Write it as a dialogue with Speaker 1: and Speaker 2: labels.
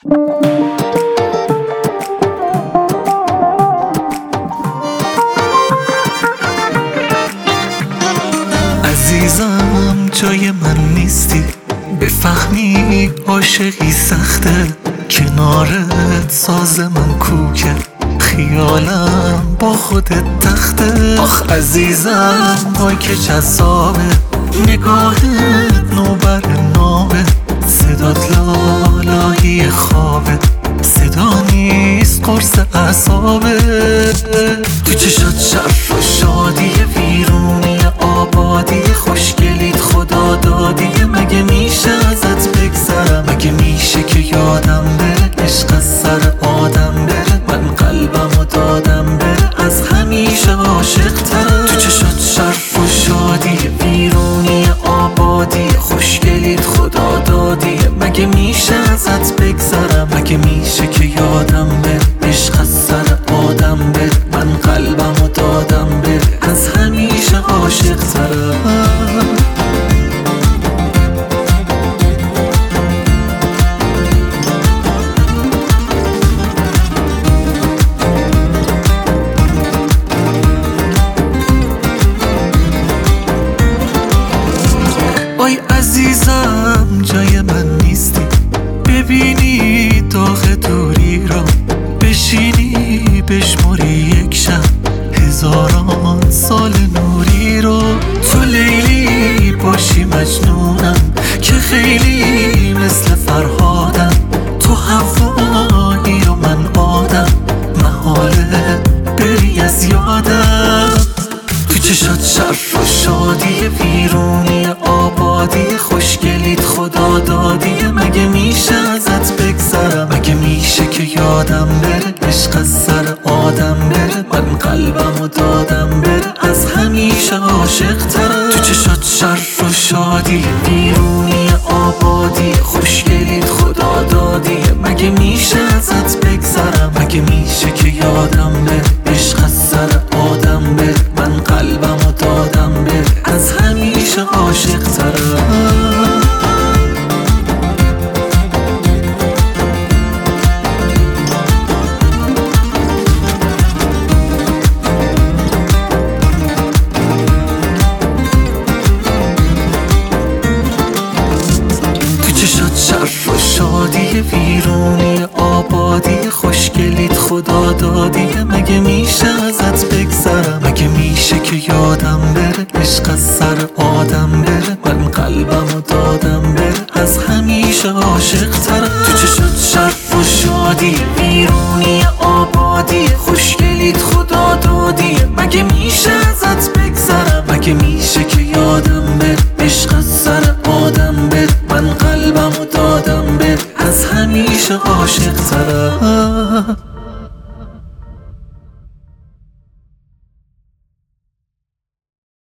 Speaker 1: عزیزم جای من نیستی، بفهمی عاشقی سخته، کنارت ساز من کوکه، خیالم با خودت تخته. آخ عزیزم وای که جذابه، نگاهت نوبر نامه، صدات لالایی خوابه، صدا نیست قرص اعصابه. تو چشات شرف و شادی، ویرونی آبادی، خوشگلیت خدا دادی. مگه میشه ازت بگذرم؟ مگه میشه که یادم بره عشق از سر آدم بره؟ من قلبمو دادم بره، از همیشه عاشق ترم. تو چشات شرف و شادی، ویرونی آبادی، خوشگلیت خدا دادی. مگه میشه ازت بگذرم؟ مگه میشه که یادم بره عشق از سر آدم بره؟ من قلبمو دادم بره، از همیشه عاشق ترم. وای عزیزم جای من نیستی، ببینی داغ دوری را، بشینی بشمری یک شب هزاران سال نوری رو. تو لیلی باشی مجنونم که خیلی مثل فرهادم، تو هوایی و من آدم، محاله بری از یادم. تو چشات شرف و شادی، ویرونی آبادی، خوشگلیت خدا دادی. مگه میشه ازت بگذرم؟ مگه میشه که یادم بره عشق از سر آدم بره؟ من قلبمو دادم بره، از همیشه عاشق ترم. تو چشات شرف و شادی، ویرونی آبادی، خوشگلیت خدا دادی. مگه میشه ازت بگذرم؟ مگه میشه که یادم بره عشق از سر آدم بره؟ من قلبمو دادم بره، از همیشه عاشق ترم. شرف و شادی، ویرونی آبادی، خوشگلیت خدا دادی. مگه میشه ازت بگذرم؟ مگه میشه که یادم بره عشق از سر آدم بره؟ من قلبمو دادم بره، از همیشه عاشق ترم. تو چشات شرف و شادی، ویرونی آبادی، خوشگلیت خدا دادی. مگه میشه ازت بگذرم؟ مگه میشه که یادم بره عشق از سر آدم بره؟ من قلبمو دادم بره، از همیشه عاشق ترم.